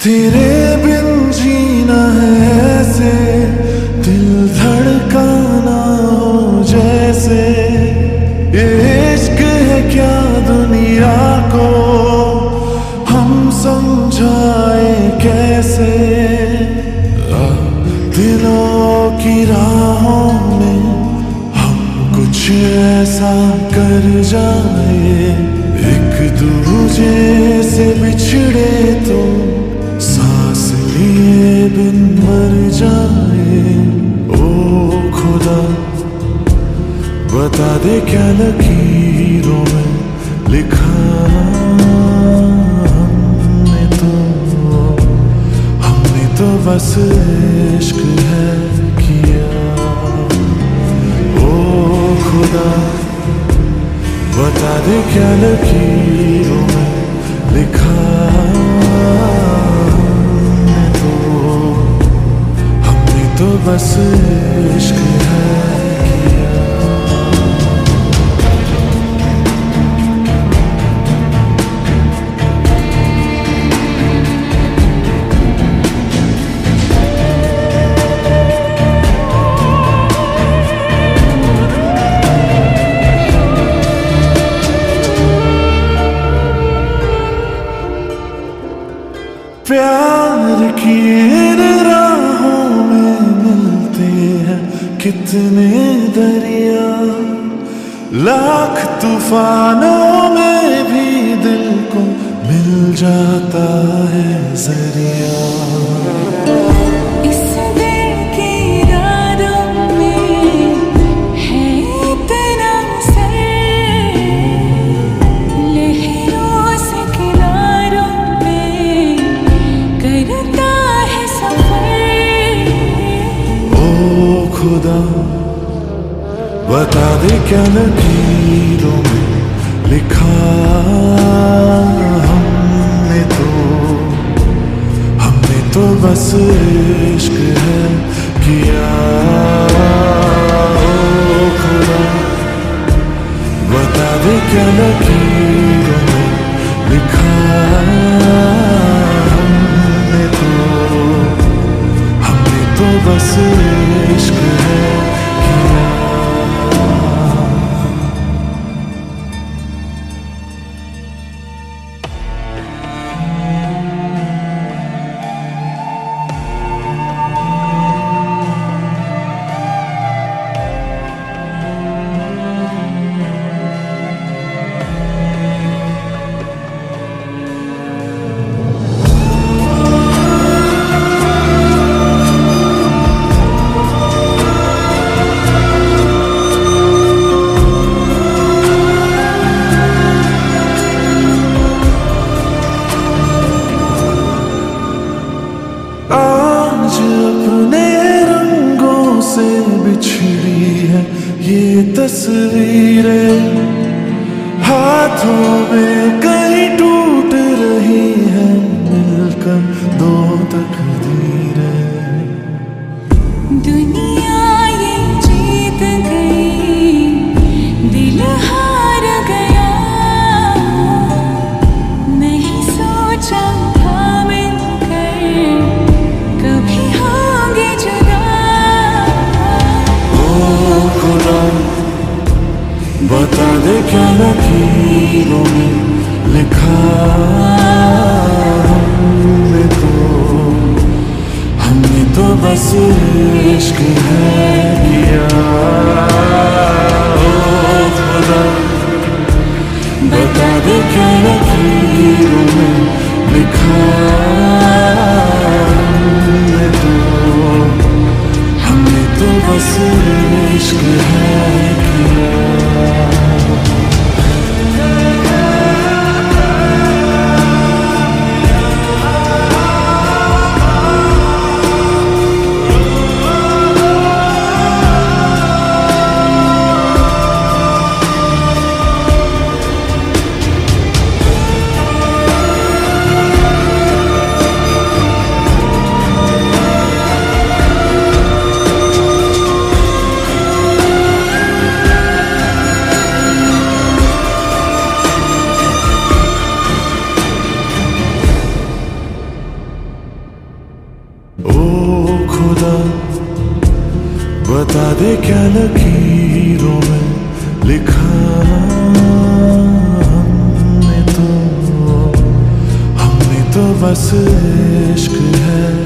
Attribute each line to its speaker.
Speaker 1: तेरे बिन जीना है ऐसे, दिल धड़काना हो जैसे। ये इश्क है क्या दुनिया को, हम समझाए कैसे। दिलों की राहों में हम कुछ ऐसा कर जाए, एक दूजे से बिछड़े तो सांस लिए बिन मर जाए। ओ खुदा बता दे क्या लकीरों में लिखा हमने तो बस इश्क है किया। ओ खुदा बता दे क्या लकीरों में लिखा हमने तो बस इश्क है किया। प्यार की इन राहों में मिलते हैं कितने दरिया, लाख तूफानों में भी दिल को मिल जाता है जरिया। खुदा बता दे क्या लकीरों में लिखा हमने तो बस इश्क है किया। ओ खुदा बता दे क्या लकीरों में लिखा हमने तो बस इश्क है किया। बिछड़ी है ये तस्वीरें, हाथों में कहीं टूट रही है मिलकर दो तकदीरें।
Speaker 2: दुनिया ये जीत गई, दिल हार गया, नहीं सोचा था मिलकर कभी होंगे जुदा।
Speaker 1: खुदा बता दे क्या लकीरों में लिखा हमने तो बस इश्क है किया। ओ खुदा बता दे क्या लकीरों में लिखा हमने तो बस इश्क है किया। खुदा बता दे क्या लकीरों में लिखा हमने तो बस इश्क है।